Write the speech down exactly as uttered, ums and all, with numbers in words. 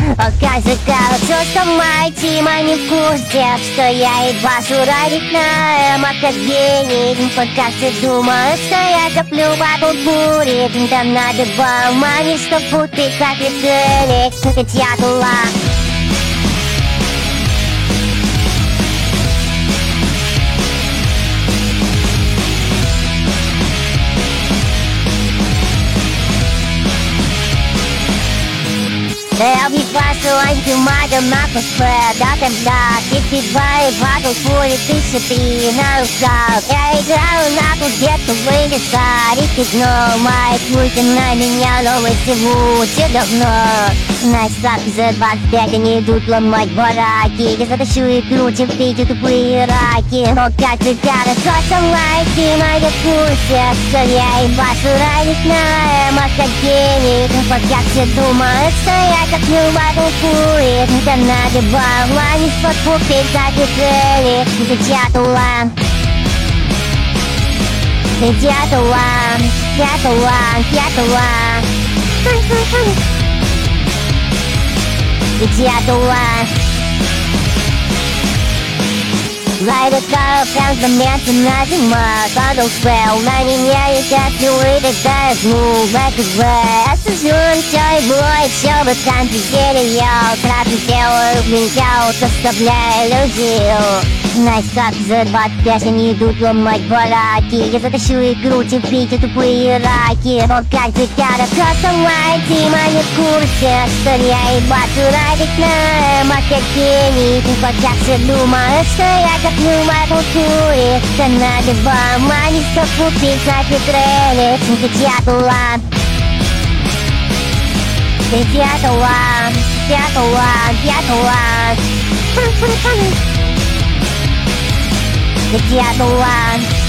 Оказывается, что моя тима не в курсе, что я едва шуровик на эмо как гений. Пока все думают, что я коплю батл бурит. Там надо мани, что путать как летели. Ведь я тула. Я випашу антимагом на ПП, да тогда тридцать два и батл пули тысяча три на руках. Я играю на где-то вылезарить, но мои пульты на меня новости лучше давно. Знаешь, как за двадцать пять они идут ломать бараки. Я затащу игру, чем эти тупые раки. Но как ты хорошо со мной, ты моя в курсе, что я ебашу ранить на эмо как гений. Пока все думают, что я как любовь курит. Да надо было не подкупить, как и цели. Ведь я тула. Ведь я тула. Я тула, я тула. Ведь я тула. Light it up, прям заметно на зима. Падал спел, на меня и как флюиды, да ну, back to back. Осужден, все и бой, все в этом переел. Сразу делаю, блинкал, составляю иллюзию. Знаешь, как за двадцать пять они идут ломать бараки. Я затащу игру, терпите тупые раки. Но как ты хорошо со мной, Тима не в курсе, что я ебашу радик на эмо как гений. Пока все думают, что я как любая культуре. Да надо вам, а не что купить на петреле. Ведь я тула. Ведь я тула. Я тула, я тула. Ведь я тула.